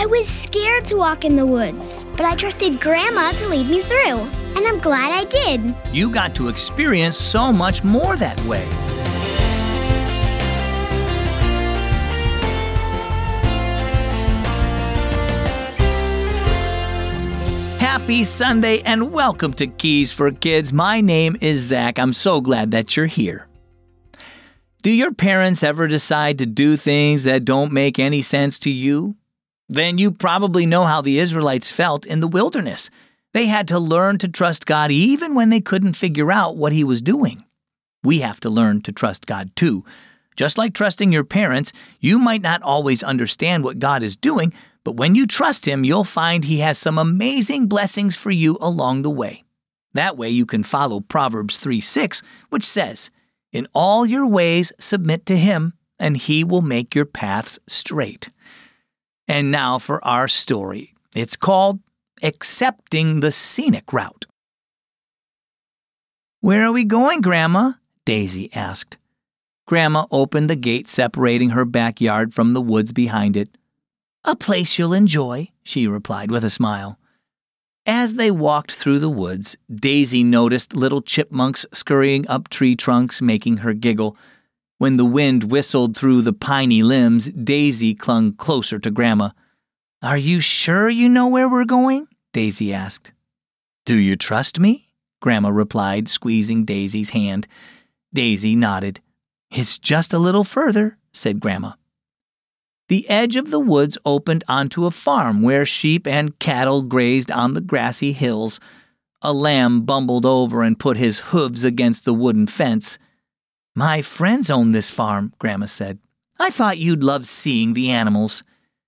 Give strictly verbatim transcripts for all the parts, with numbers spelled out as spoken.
I was scared to walk in the woods, but I trusted Grandma to lead me through, and I'm glad I did. You got to experience so much more that way. Happy Sunday and welcome to Keys for Kids. My name is Zach. I'm so glad that you're here. Do your parents ever decide to do things that don't make any sense to you? Then you probably know how the Israelites felt in the wilderness. They had to learn to trust God even when they couldn't figure out what He was doing. We have to learn to trust God too. Just like trusting your parents, you might not always understand what God is doing, but when you trust Him, you'll find He has some amazing blessings for you along the way. That way you can follow Proverbs three six, which says, "In all your ways submit to Him, and He will make your paths straight." And now for our story. It's called Accepting the Scenic Route. "Where are we going, Grandma?" Daisy asked. Grandma opened the gate separating her backyard from the woods behind it. "A place you'll enjoy," she replied with a smile. As they walked through the woods, Daisy noticed little chipmunks scurrying up tree trunks, making her giggle. When the wind whistled through the piney limbs, Daisy clung closer to Grandma. "Are you sure you know where we're going?" Daisy asked. "Do you trust me?" Grandma replied, squeezing Daisy's hand. Daisy nodded. "It's just a little further," said Grandma. The edge of the woods opened onto a farm where sheep and cattle grazed on the grassy hills. A lamb bumbled over and put his hooves against the wooden fence. "My friends own this farm," Grandma said. "I thought you'd love seeing the animals."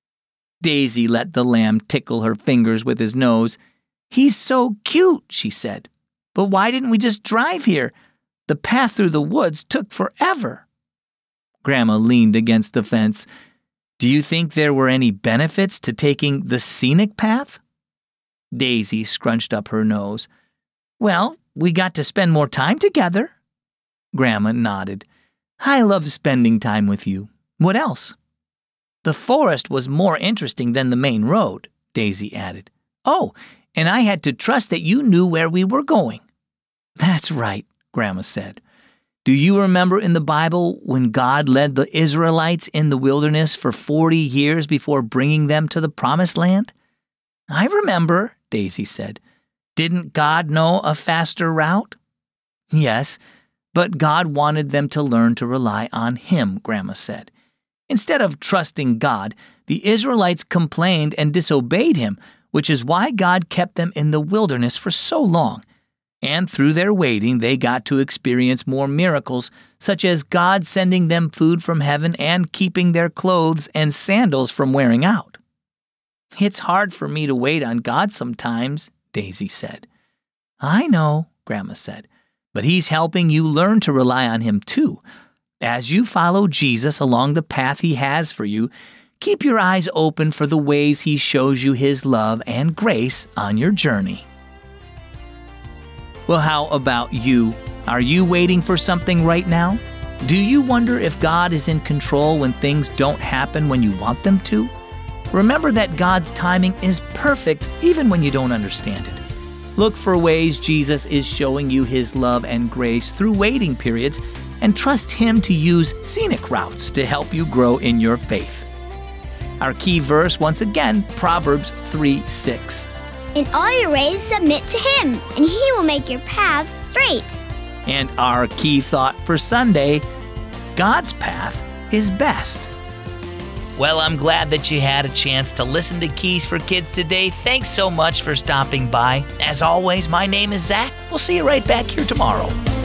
Daisy let the lamb tickle her fingers with his nose. "He's so cute," she said. "But why didn't we just drive here? The path through the woods took forever." Grandma leaned against the fence. "Do you think there were any benefits to taking the scenic path?" Daisy scrunched up her nose. "Well, we got to spend more time together." Grandma nodded. "I love spending time with you. What else?" "The forest was more interesting than the main road," Daisy added. "Oh, and I had to trust that you knew where we were going." "That's right," Grandma said. "Do you remember in the Bible when God led the Israelites in the wilderness for forty years before bringing them to the Promised Land?" "I remember," Daisy said. "Didn't God know a faster route?" "Yes, but God wanted them to learn to rely on Him," Grandma said. Instead of trusting God, the Israelites complained and disobeyed Him, which is why God kept them in the wilderness for so long. And through their waiting, they got to experience more miracles, such as God sending them food from heaven and keeping their clothes and sandals from wearing out. "It's hard for me to wait on God sometimes," Daisy said. "I know," Grandma said, "but He's helping you learn to rely on Him too. As you follow Jesus along the path He has for you, keep your eyes open for the ways He shows you His love and grace on your journey." Well, how about you? Are you waiting for something right now? Do you wonder if God is in control when things don't happen when you want them to? Remember that God's timing is perfect even when you don't understand it. Look for ways Jesus is showing you His love and grace through waiting periods and trust Him to use scenic routes to help you grow in your faith. Our key verse, once again, Proverbs three six. "In all your ways submit to Him, and He will make your paths straight." And our key thought for Sunday, God's path is best. Well, I'm glad that you had a chance to listen to Keys for Kids today. Thanks so much for stopping by. As always, my name is Zach. We'll see you right back here tomorrow.